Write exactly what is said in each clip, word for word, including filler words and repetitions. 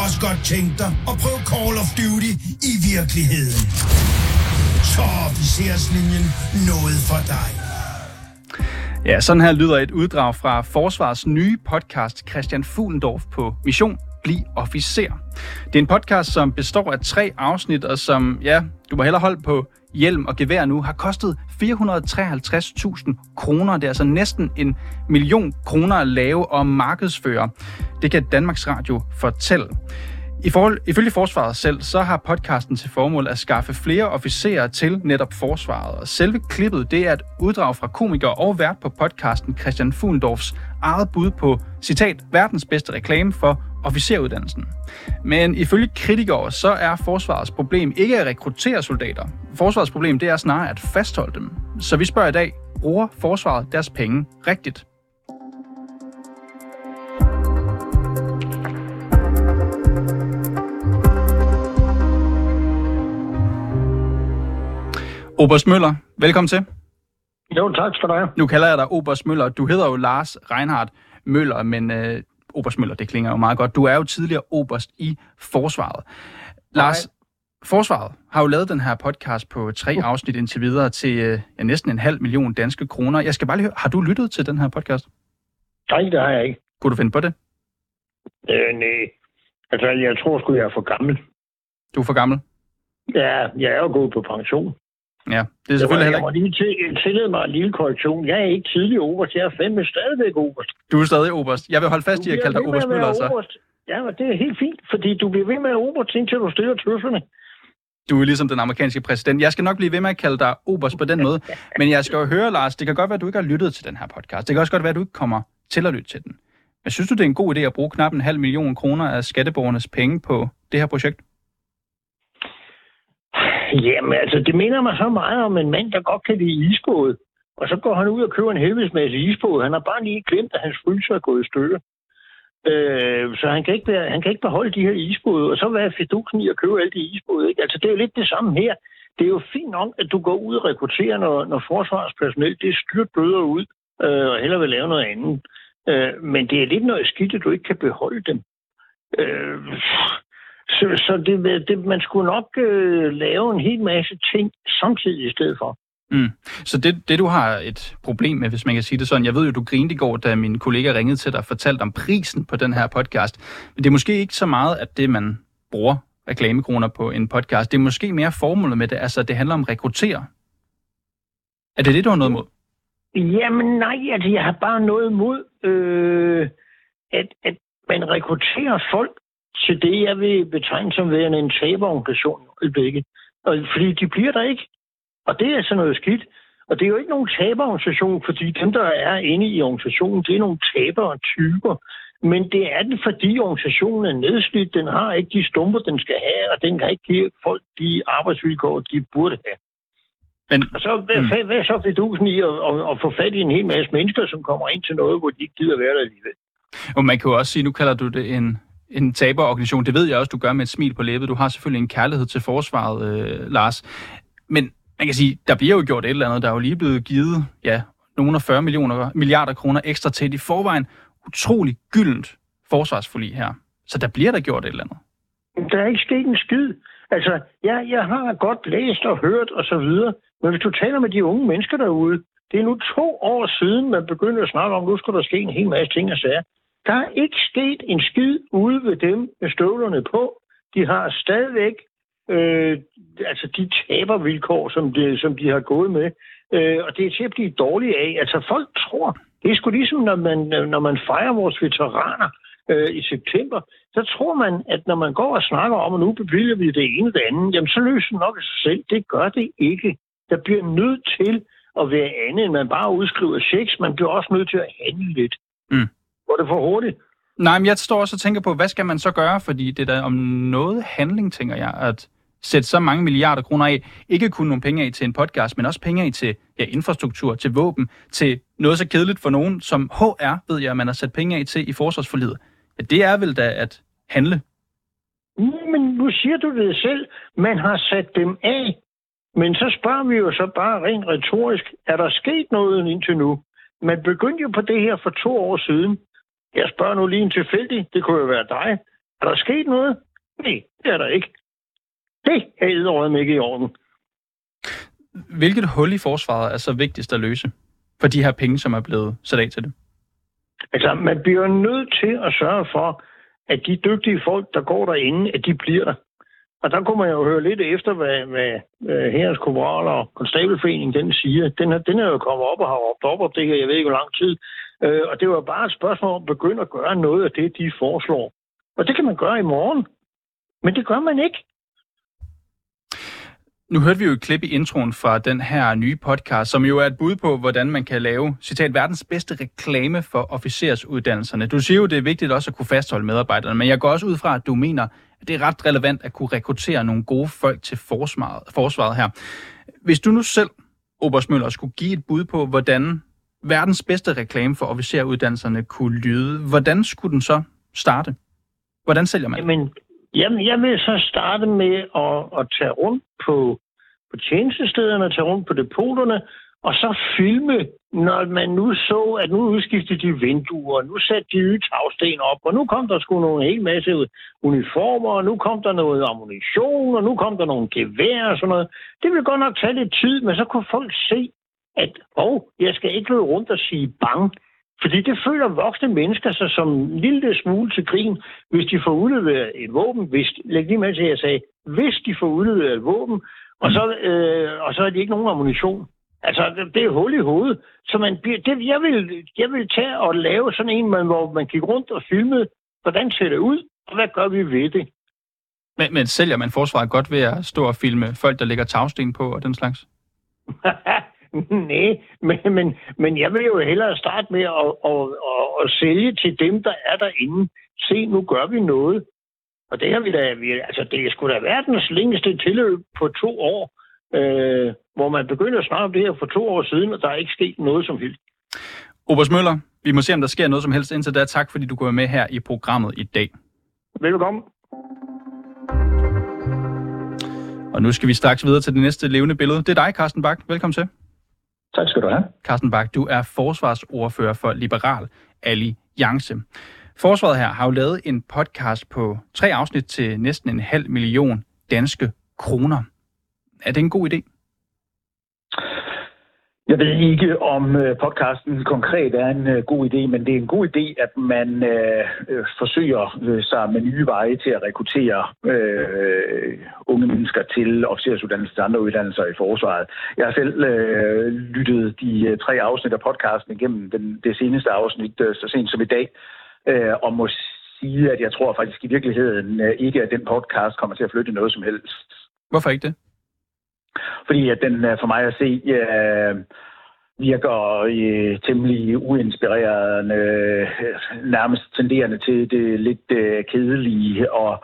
også godt tænke dig at prøve Call of Duty i virkeligheden. Så er officerslinjen noget for dig. Ja, sådan her lyder et uddrag fra Forsvarets nye podcast Christian Fuhlendorff på Mission Bliv Officer. Det er en podcast, som består af tre afsnit, og som, ja, du må hellere holde på hjelm og gevær nu, har kostet fire hundrede og treoghalvtreds tusind kroner. Det er altså næsten en million kroner at lave og markedsføre. Det kan Danmarks Radio fortælle. I forhold, ifølge Forsvaret selv, så har podcasten til formål at skaffe flere officerer til netop Forsvaret. Og selve klippet, det er et uddrag fra komiker og vært på podcasten Christian Fuhlendorffs eget bud på, citat, verdens bedste reklame for officeruddannelsen. Men ifølge kritikere, så er Forsvarets problem ikke at rekruttere soldater. Forsvarets problem, det er snarere at fastholde dem. Så vi spørger i dag, bruger Forsvaret deres penge rigtigt? Oberst Møller, velkommen til. Jo, tak skal du have. Nu kalder jeg dig Oberst Møller. Du hedder jo Lars Reinhardt Møller, men øh, Oberst Møller, det klinger jo meget godt. Du er jo tidligere oberst i Forsvaret. Okay. Lars, Forsvaret har jo lavet den her podcast på tre afsnit indtil videre til øh, ja, næsten en halv million danske kroner. Jeg skal bare lige høre, har du lyttet til den her podcast? Nej, det har jeg ikke. Kunne du finde på det? Øh, nej. Altså, jeg tror sgu, jeg er for gammel. Du er for gammel? Ja, jeg er jo gået på pension. Ja, det er selvfølgelig heller ikke. Jeg må lige til, tillede mig en lille korrektion. Jeg er ikke tidlig oberst, jeg er fandme stadigvæk oberst. Du er stadig oberst. Jeg vil holde fast i at kalde dig Oberst Møller, så. Oberst. Ja, men det er helt fint, fordi du bliver ved med at oberst, indtil du stiller tøfferne. Du er ligesom den amerikanske præsident. Jeg skal nok blive ved med at kalde dig oberst på den måde. Men jeg skal jo høre, Lars, det kan godt være, at du ikke har lyttet til den her podcast. Det kan også godt være, at du ikke kommer til at lytte til den. Men synes du, det er en god idé at bruge knap en halv million kroner af skatteborgernes penge på det her projekt? Jamen, altså, det minder mig så meget om en mand, der godt kan lide isbåde. Og så går han ud og køber en helvedesmasse isbåde. Han har bare lige glemt, at hans fryser er gået i stykker. Øh, så han kan, ikke være, han kan ikke beholde de her isbåde. Og så hvad er fidusen i at købe alle de isbåde, ikke? Altså, det er jo lidt det samme her. Det er jo fint nok, at du går ud og rekrutterer, når, når forsvarspersonel, det er styrt bøder ud, øh, og hellere vil lave noget andet. Øh, men det er lidt noget skidt, at du ikke kan beholde dem. Øh... Så, så det, det, man skulle nok øh, lave en hel masse ting samtidig i stedet for. Mm. Så det, det, du har et problem med, hvis man kan sige det sådan, jeg ved jo, du grinede i går, da min kollega ringede til dig og fortalte om prisen på den her podcast. Men det er måske ikke så meget, at det, man bruger reklamekroner på en podcast, det er måske mere formålet med det, altså det handler om at rekruttere. Er det det, du har noget imod? Jamen nej, altså jeg har bare noget imod, øh, at, at man rekrutterer folk til det, jeg vil betegne som værende en taberorganisation i øjeblikket. Fordi de bliver der ikke. Og det er sådan noget skidt. Og det er jo ikke nogen taberorganisation, fordi dem, der er inde i organisationen, det er nogle tabere typer. Men det er den, fordi organisationen er nedslidt. Den har ikke de stumper, den skal have, og den kan ikke give folk de arbejdsvilkår, de burde have. Men, og så, hvad, mm. hvad er så fidusen i at, at, at få fat i en hel masse mennesker, som kommer ind til noget, hvor de ikke gider være der alligevel? Og man kan jo også sige, nu kalder du det en... en taberorganisation. Det ved jeg også, du gør med et smil på læbet. Du har selvfølgelig en kærlighed til forsvaret, øh, Lars. Men man kan sige, der bliver jo gjort et eller andet. Der er jo lige blevet givet, ja, nogle af fyrre millioner, milliarder kroner ekstra til i forvejen utrolig gyldent forsvarsforlig her. Så der bliver der gjort et eller andet. Der er ikke sket en skid. Altså, jeg, jeg har godt læst og hørt og så videre. Men hvis du taler med de unge mennesker derude, det er nu to år siden, man begyndte at snakke om, nu skal der ske en hel masse ting og sager. Der er ikke sket en skid ude ved dem med støvlerne på. De har stadigvæk øh, altså de tabervilkår, som de, som de har gået med. Øh, og det er til at blive dårlige af. Altså folk tror, det er sgu ligesom, når man, når man fejrer vores veteraner øh, i september, så tror man, at når man går og snakker om, at nu bevilger vi det ene og det andet, jamen så løser det nok af sig selv. Det gør det ikke. Der bliver nødt til at være andet, end man bare udskriver checks. Man bliver også nødt til at handle lidt. Mm. Var det for hurtigt? Nej, men jeg står også og tænker på, hvad skal man så gøre? Fordi det der om noget handling, tænker jeg, at sætte så mange milliarder kroner af, ikke kun nogle penge af til en podcast, men også penge af til ja, infrastruktur, til våben, til noget så kedeligt for nogen, som H R, ved jeg, man har sat penge af til i forsvarsforliget. Ja, det er vel da at handle? Men nu siger du det selv. Man har sat dem af. Men så spørger vi jo så bare rent retorisk, er der sket noget indtil nu? Man begyndte jo på det her for to år siden. Jeg spørger nu lige en tilfældig, det kunne jo være dig. Er der sket noget? Nej, det er der ikke. Det er edderødme ikke i orden. Hvilket hul i forsvaret er så vigtigst at løse for de her penge, som er blevet sat af til det? Altså, man bliver nødt til at sørge for, at de dygtige folk, der går derinde, at de bliver der. Og der kunne man jo høre lidt efter, hvad, hvad, hvad Hærens Korporal og Konstabelforeningen den siger. Den er, den er jo kommet op og har råbt op op det her, jeg ved ikke hvor lang tid. Øh, og det var bare et spørgsmål om at begynde at gøre noget af det, de foreslår. Og det kan man gøre i morgen. Men det gør man ikke. Nu hørte vi jo et klip i introen fra den her nye podcast, som jo er et bud på, hvordan man kan lave, citat, verdens bedste reklame for officersuddannelserne. Du siger jo, det er vigtigt også at kunne fastholde medarbejderne, men jeg går også ud fra, at du mener, at det er ret relevant at kunne rekruttere nogle gode folk til forsvaret, forsvaret her. Hvis du nu selv, Oberst Møller, skulle give et bud på, hvordan verdens bedste reklame for officeruddannelserne kunne lyde, hvordan skulle den så starte? Hvordan sælger man det? Jamen, jamen jeg vil så starte med at, at tage rundt på, på tjenestestederne, tage rundt på depoterne, og så filme, når man nu så, at nu udskiftede de vinduer, nu satte de nye tagsten op, og nu kom der sgu nogle helt masse uniformer, og nu kom der noget ammunition, og nu kom der nogle gevær og sådan noget. Det ville godt nok tage lidt tid, men så kunne folk se, at åh, jeg skal ikke løbe rundt og sige bang. Fordi det føler voksne mennesker sig som en lille smule til grin, hvis de får udleveret et våben. Hvis, læg lige med til, at jeg sagde, hvis de får udleveret et våben, og så, øh, og så er de ikke nogen ammunition. Altså, det, det er hul i hovedet. Så man, det, jeg, vil, jeg vil tage og lave sådan en, man, hvor man gik rundt og filmede, hvordan ser det ud, og hvad gør vi ved det? Men, men sælger man forsvaret godt ved at stå og filme folk, der lægger tagsten på og den slags? Nej, men, men, men jeg vil jo hellere starte med at, at, at, at sælge til dem, der er derinde. Se, nu gør vi noget. Og det har vi da, vi, altså det er sgu da verdens længste tilløb på to år, øh, hvor man begynder at snakke om det her for to år siden, og der er ikke sket noget som helst. Oberst Møller, vi må se, om der sker noget som helst indtil da. Tak, fordi du går med her i programmet i dag. Velkommen. Og nu skal vi straks videre til det næste levende billede. Det er dig, Carsten Bach. Velkommen til. Tak skal du have. Carsten Bach, du er forsvarsordfører for Liberal Alliance. Forsvaret her har jo lavet en podcast på tre afsnit til næsten en halv million danske kroner. Er det en god idé? Jeg ved ikke, om podcasten konkret er en god idé, men det er en god idé, at man øh, forsøger øh, sig med nye veje til at rekruttere øh, unge mennesker til officersuddannelse til andre uddannelser i forsvaret. Jeg har selv øh, lyttet de øh, tre afsnit af podcasten igennem den, det seneste afsnit øh, så sent som i dag, øh, og må sige, at jeg tror faktisk i virkeligheden øh, ikke, at den podcast kommer til at flytte noget som helst. Hvorfor ikke det? Fordi at den for mig at se øh, virker øh, temmelig uinspirerende, øh, nærmest tenderende til det lidt øh, kedelige og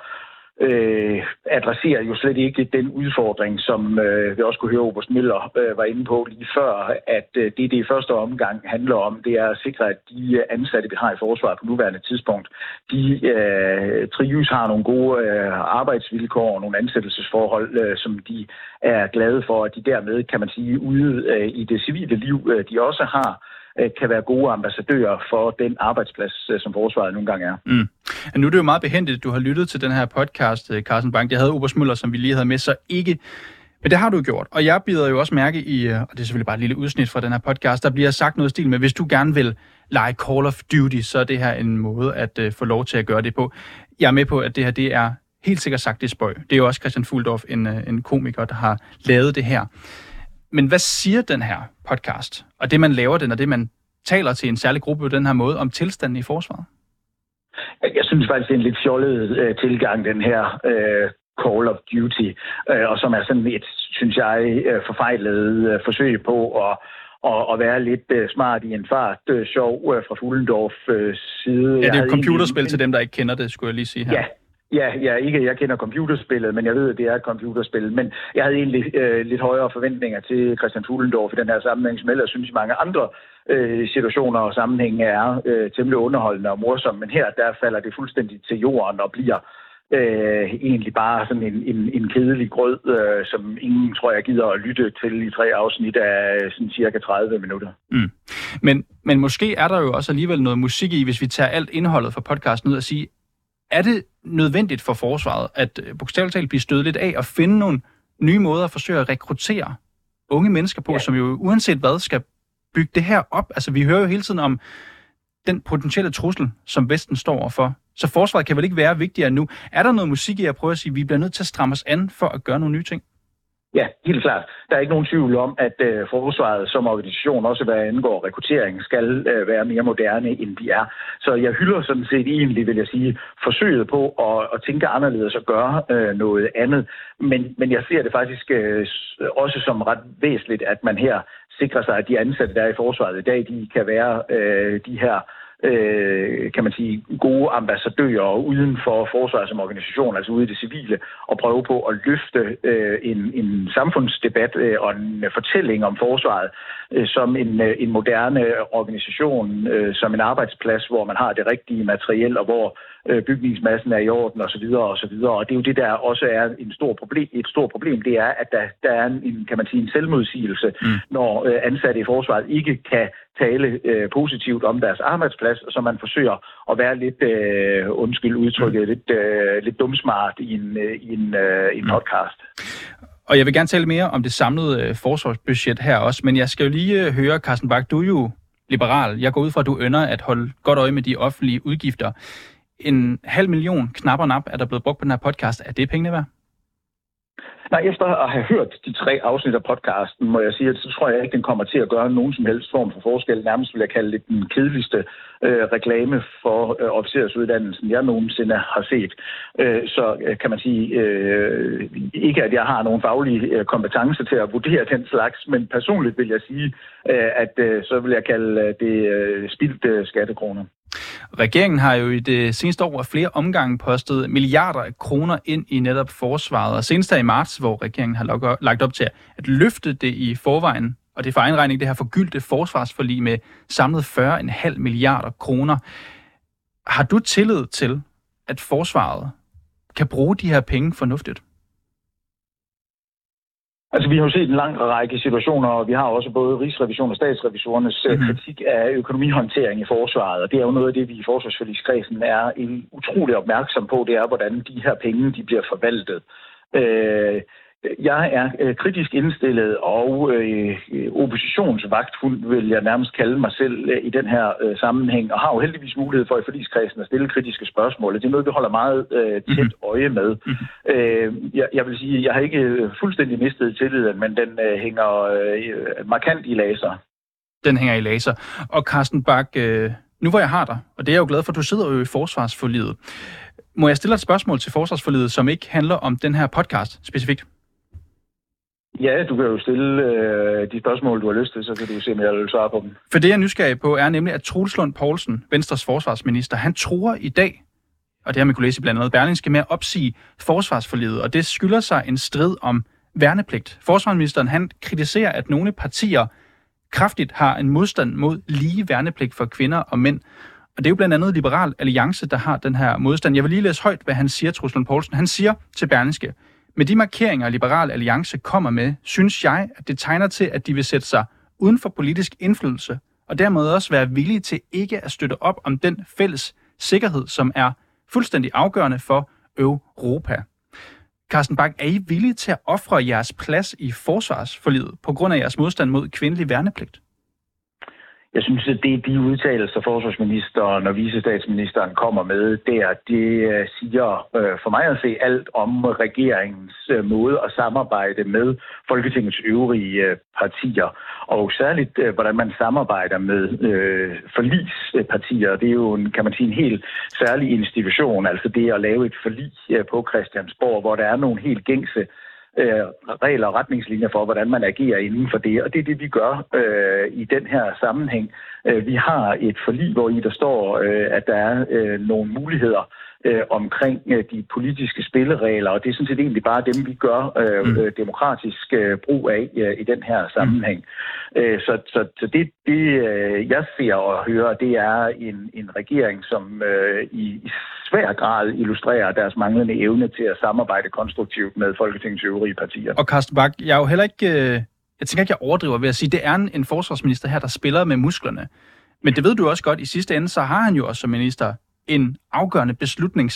øh, adresserer jo slet ikke den udfordring, som øh, vi også kunne høre Oberst Møller øh, var inde på lige før, at øh, det, det i første omgang handler om, det er at sikre, at de ansatte, vi har i forsvaret på nuværende tidspunkt, de øh, trives, har nogle gode øh, arbejdsvilkår og nogle ansættelsesforhold, øh, som de er glade for, at de dermed, kan man sige, ude øh, i det civile liv, øh, de også har, kan være gode ambassadører for den arbejdsplads, som forsvaret nogle gange er. Mm. Nu er det jo meget behendigt, at du har lyttet til den her podcast, Carsten Bach. Jeg havde Oberst Møller, som vi lige havde med, så ikke. Men det har du gjort. Og jeg bider jo også mærke i, og det er selvfølgelig bare et lille udsnit fra den her podcast, der bliver sagt noget stil med, hvis du gerne vil lege Call of Duty, så er det her en måde at uh, få lov til at gøre det på. Jeg er med på, at det her det er helt sikkert sagt i spøg. Det er jo også Christian Fuhldorff, en, en komiker, der har lavet det her. Men hvad siger den her podcast, og det man laver den, og det man taler til en særlig gruppe på den her måde, om tilstanden i forsvaret? Jeg synes faktisk, det er en lidt fjollet øh, tilgang, den her øh, Call of Duty, øh, og som er sådan et, synes jeg, øh, forfejlet øh, forsøg på at, og, at være lidt øh, smart i en fart øh, sjov øh, fra Fuhldorffs øh, side. Ja, det er et computerspil egentlig til dem, der ikke kender det, skulle jeg lige sige her. Ja. Ja, ja, ikke jeg kender computerspillet, men jeg ved, at det er et computerspil. Men jeg havde egentlig øh, lidt højere forventninger til Christian Fuhldorff i den her sammenhæng, som ellers synes i mange andre øh, situationer og sammenhænge er øh, temmelig underholdende og morsomme. Men her, der falder det fuldstændig til jorden og bliver øh, egentlig bare sådan en, en, en kedelig grød, øh, som ingen, tror jeg, gider at lytte til i tre afsnit af sådan cirka tredive minutter. Mm. Men, men måske er der jo også alligevel noget musik i, hvis vi tager alt indholdet fra podcasten ud og siger, Er det nødvendigt for forsvaret at bogstaveligt talt blive stødt lidt af og finde nogle nye måder at forsøge at rekruttere unge mennesker på, ja. Som jo uanset hvad skal bygge det her op? Altså vi hører jo hele tiden om den potentielle trussel, som Vesten står overfor. Så forsvaret kan vel ikke være vigtigere nu. Er der noget musik i at prøve at sige, at vi bliver nødt til at stramme os an for at gøre nogle nye ting? Ja, helt klart. Der er ikke nogen tvivl om, at øh, forsvaret som organisation, også hvad angår rekruttering, skal øh, være mere moderne, end de er. Så jeg hylder sådan set egentlig, vil jeg sige, forsøget på at, at tænke anderledes og gøre øh, noget andet. Men, men jeg ser det faktisk øh, også som ret væsentligt, at man her sikrer sig, at de ansatte, der er i forsvaret i dag, de kan være øh, de her Øh, kan man sige, gode ambassadører uden for forsvaret som organisation, altså ude i det civile, og prøve på at løfte øh, en, en samfundsdebat øh, og en fortælling om forsvaret øh, som en, øh, en moderne organisation, øh, som en arbejdsplads, hvor man har det rigtige materiel, og hvor øh, bygningsmassen er i orden, og så videre, og så videre. Og det er jo det, der også er en stor problem, et stort problem, det er, at der, der er en, kan man sige, en selvmodsigelse, mm. når øh, ansatte i forsvaret ikke kan tale øh, positivt om deres arbejdsplads, så man forsøger at være lidt, øh, undskyld udtrykket, mm. lidt, øh, lidt dumsmart i en, øh, i en, øh, i en podcast. Og jeg vil gerne tale mere om det samlede øh, forsvarsbudget her også, men jeg skal jo lige øh, høre, Carsten Bach, du er jo liberal. Jeg går ud fra, at du ønsker at holde godt øje med de offentlige udgifter. En halv million knap og nap er der blevet brugt på den her podcast. Er det pengene værd? Nej, efter at have hørt de tre afsnit af podcasten, må jeg sige, at så tror jeg ikke, den kommer til at gøre nogen som helst form for forskel. Nærmest vil jeg kalde det den kedeligste øh, reklame for øh, officersuddannelsen, jeg nogensinde har set. Øh, så øh, kan man sige, øh, ikke at jeg har nogen faglige øh, kompetencer til at vurdere den slags, men personligt vil jeg sige, øh, at øh, så vil jeg kalde det øh, spildte skattekroner. Regeringen har jo i det seneste år af flere omgange postet milliarder af kroner ind i netop forsvaret, og senest i marts, hvor regeringen har lagt op til at løfte det i forvejen, og det er for egen regning det her forgyldte forsvarsforlig med samlet fyrre komma fem milliarder kroner. Har du tillid til, at forsvaret kan bruge de her penge fornuftigt? Altså, vi har jo set en lang række situationer, og vi har også både Rigsrevision og Statsrevisorernes mm-hmm. kritik af økonomihåndtering i forsvaret, og det er jo noget af det, vi i forsvarsforligskredsen er en utrolig opmærksom på, det er, hvordan de her penge de bliver forvaltet. Øh, Jeg er øh, kritisk indstillet og øh, oppositionsvagtfuld, vil jeg nærmest kalde mig selv øh, i den her øh, sammenhæng, og har jo heldigvis mulighed for i forligskredsen at stille kritiske spørgsmål. Det er noget, vi holder meget øh, tæt øje med. Mm-hmm. Øh, jeg, jeg vil sige, jeg har ikke fuldstændig mistet tilliden, men den øh, hænger øh, markant i laser. Den hænger i laser. Og Carsten Bach, øh, nu hvor jeg har dig, og det er jeg jo glad for, at du sidder jo i forsvarsforliget. Må jeg stille et spørgsmål til forsvarsforliget, som ikke handler om den her podcast specifikt? Ja, du kan jo stille øh, de spørgsmål, du har lyst til, så kan du se, om jeg vil svare på dem. For det, jeg er nysgerrig på, er nemlig, at Troels Lund Poulsen, Venstres forsvarsminister, han truer i dag, og det har man kunne læse blandt andet Berlingske, med at opsige forsvarsforliget, og det skylder sig en strid om værnepligt. Forsvarsministeren, han kritiserer, at nogle partier kraftigt har en modstand mod lige værnepligt for kvinder og mænd. Og det er jo blandt andet Liberal Alliance, der har den her modstand. Jeg vil lige læse højt, hvad han siger, Troels Lund Poulsen. Han siger til Berlingske: med de markeringer, Liberal Alliance kommer med, synes jeg, at det tegner til, at de vil sætte sig uden for politisk indflydelse, og dermed også være villige til ikke at støtte op om den fælles sikkerhed, som er fuldstændig afgørende for Europa. Carsten Bach, er I villige til at ofre jeres plads i forsvarsforliget på grund af jeres modstand mod kvindelig værnepligt? Jeg synes, at det er de udtalelser, forsvarsministeren og vicestatsministeren kommer med der, det siger for mig at se alt om regeringens måde at samarbejde med Folketingets øvrige partier. Og særligt, hvordan man samarbejder med øh, forligspartier. Det er jo, en, kan man sige, en helt særlig institution. Altså det at lave et forlig på Christiansborg, hvor der er nogle helt gængse Øh, regler og retningslinjer for, hvordan man agerer inden for det. Og det er det, vi gør øh, i den her sammenhæng. Øh, vi har et forlig, hvor i der står, øh, at der er øh, nogle muligheder øh, omkring øh, de politiske spilleregler, og det er sådan set egentlig bare dem, vi gør øh, mm. demokratisk øh, brug af øh, i den her sammenhæng. Mm. Øh, så så, så det, det øh, jeg ser og hører, det er en, en regering, som øh, i, i svær grad illustrerer deres manglende evne til at samarbejde konstruktivt med Folketingets øvrige partier. Og Carsten Bach, jeg er jo heller ikke, jeg tænker ikke, jeg overdriver ved at sige, det er en, en forsvarsminister her, der spiller med musklerne. Men det ved du også godt, i sidste ende, så har han jo også som minister en afgørende beslutnings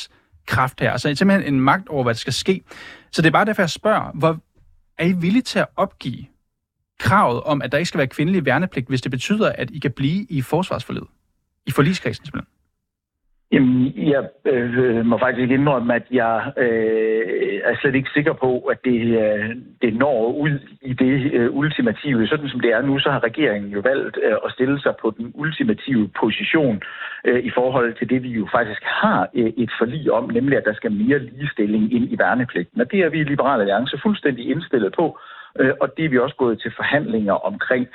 kraft her. Altså simpelthen en magt over, hvad der skal ske. Så det er bare derfor, jeg spørger, hvor er I villige til at opgive kravet om, at der ikke skal være kvindelig værnepligt, hvis det betyder, at I kan blive i forsvarsforliget? I forligskredsen simpelthen? Jamen, jeg øh, må faktisk ikke indrømme, at jeg øh, er slet ikke sikker på, at det, øh, det når ud i det øh, ultimative. Sådan som det er nu, så har regeringen jo valgt øh, at stille sig på den ultimative position øh, i forhold til det, vi jo faktisk har øh, et forlig om, nemlig at der skal mere ligestilling ind i værnepligten. Og det er vi i Liberal Alliance fuldstændig indstillet på, øh, og det er vi også gået til forhandlinger omkring.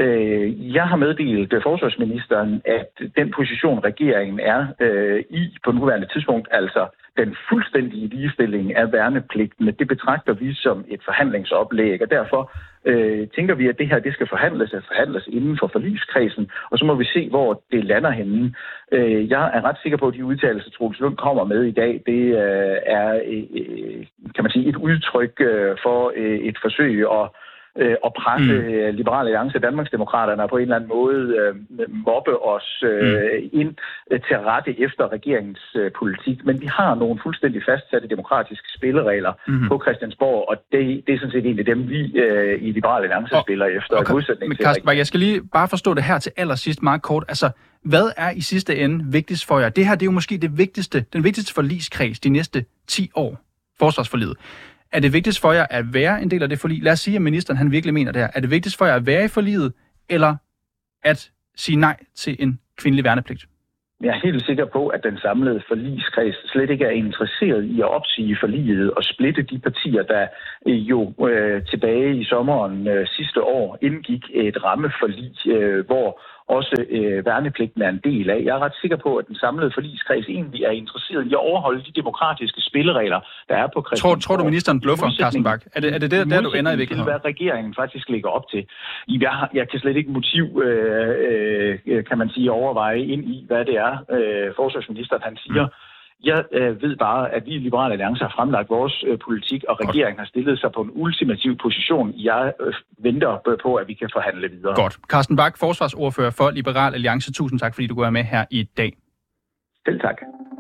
Jeg har meddelt forsvarsministeren, at den position, regeringen er øh, i på nuværende tidspunkt, altså den fuldstændige ligestilling af værnepligten, det betragter vi som et forhandlingsoplæg, og derfor øh, tænker vi, at det her det skal forhandles og forhandles inden for forligskredsen, og så må vi se, hvor det lander henne. Øh, jeg er ret sikker på, at de udtalelser, Troels Lund kommer med i dag, det øh, er øh, kan man sige, et udtryk øh, for øh, et forsøg at og presse mm. Liberale Alliance og Danmarksdemokraterne på en eller anden måde øh, mobbe os øh, mm. ind øh, til rette efter regeringens øh, politik. Men vi har nogle fuldstændig fastsatte demokratiske spilleregler mm. på Christiansborg, og det, det er sådan set egentlig dem, vi øh, i Liberale Alliance og, spiller efter. Og, og, men Carsten Bach, jeg skal lige bare forstå det her til allersidst meget kort. Altså, hvad er i sidste ende vigtigst for jer? Det her det er jo måske det vigtigste, den vigtigste forligskreds de næste ti år, forsvarsforliget. Er det vigtigst for jer at være en del af det forlig? Lad os sige, at ministeren han virkelig mener det her. Er det vigtigst for jer at være i forliget, eller at sige nej til en kvindelig værnepligt? Jeg er helt sikker på, at den samlede forligskreds slet ikke er interesseret i at opsige forliget og splitte de partier, der jo øh, tilbage i sommeren øh, sidste år indgik et rammeforlig, øh, hvor også øh, værnepligten er en del af. Jeg er ret sikker på, at den samlede forligskreds egentlig er interesseret i at overholde de demokratiske spilleregler, der er på Christiansborg. Tror, tror du, ministeren bluffer, Carsten Bach? Er det er det der, der du ender i virkeligheden? Hvad regeringen faktisk lægger op til. Jeg, jeg kan slet ikke motiv, øh, øh, kan man sige, overveje ind i, hvad det er, øh, forsvarsministeren han siger. Mm. Jeg øh, ved bare, at vi i Liberal Alliance har fremlagt vores øh, politik, og regeringen har stillet sig på en ultimativ position. Jeg øh, venter på, at vi kan forhandle videre. Godt. Carsten Bach, forsvarsordfører for Liberal Alliance. Tusind tak, fordi du går med her i dag. Selv tak.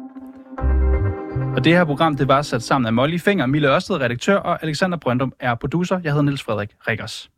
Og det her program, det var sat sammen af Molly Fenger, Mille Ørsted, redaktør, og Alexander Brøndum er producer. Jeg hedder Niels Frederik Rikkers.